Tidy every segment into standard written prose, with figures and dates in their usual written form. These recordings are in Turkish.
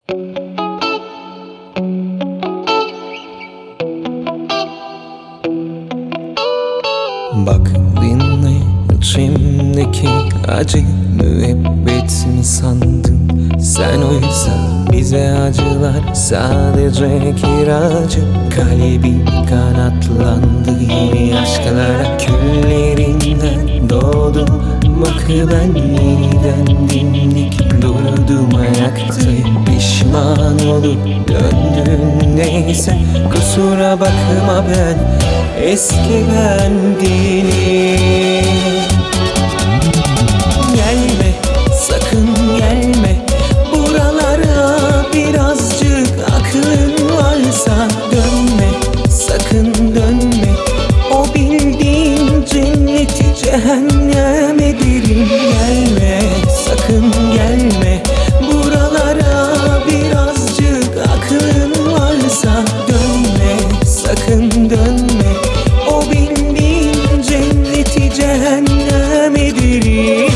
Bak dinle, içimdeki acı müebbet mi sandın? Sen oysa bize acılar sadece kiracı. Kalbin kanatlandı yeni aşklara, küllerinden doğdum. Bak ben yeniden dimdik durdum ayaktayım. Pişman olup döndün neyse, kusura bakma ben eski ben değilim. Gelme, sakın gelme buralara, birazcık aklın varsa dönme, sakın dönme. O bildiğin cenneti cehennem ederim. Gelme, sakın gelme buralara, birazcık aklın varsa dönme, sakın dönme. O bildiğin cenneti cehennem ederim.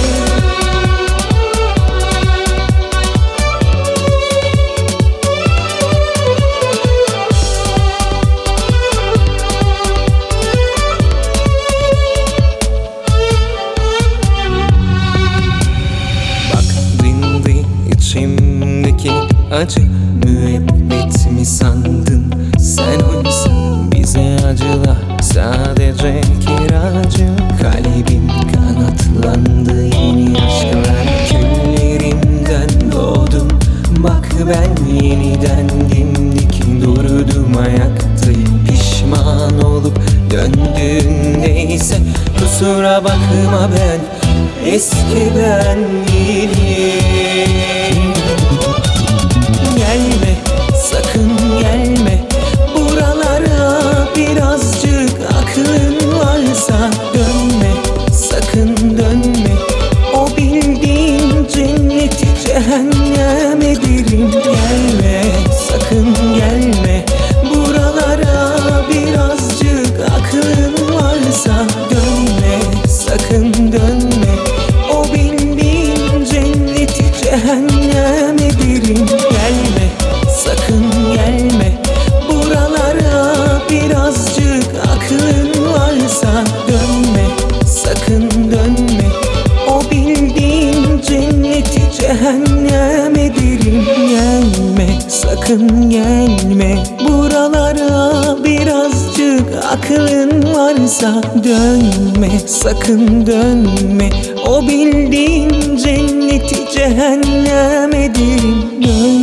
İçimdeki acı müebbet mi sandın? Sen oysa bize acılar sadece kiracı. Kalbim kanatlandı yeni aşklar, küllerimden doğdum. Bak ben yeniden dimdik durdum ayaktayım. Pişman olup döndün neyse, kusura bakma ben eski ben değilim. Gelme, sakın gelme buralara, birazcık aklın varsa dönme, sakın dönme. O bildiğin cenneti cehennem ederim. Gelme, sakın gelme buralara, birazcık aklın varsa dönme, sakın dönme. O bildiğin cenneti cehennem ederim. Gelme, sakın gelme buralara, birazcık aklın varsa dönme, sakın dönme. O bildiğin cenneti cehennem ederim. Gelme, sakın gelme buralara, birazcık aklın varsa dönme, sakın dönme. O bildiğin cenneti cehennem ederim. Dönme.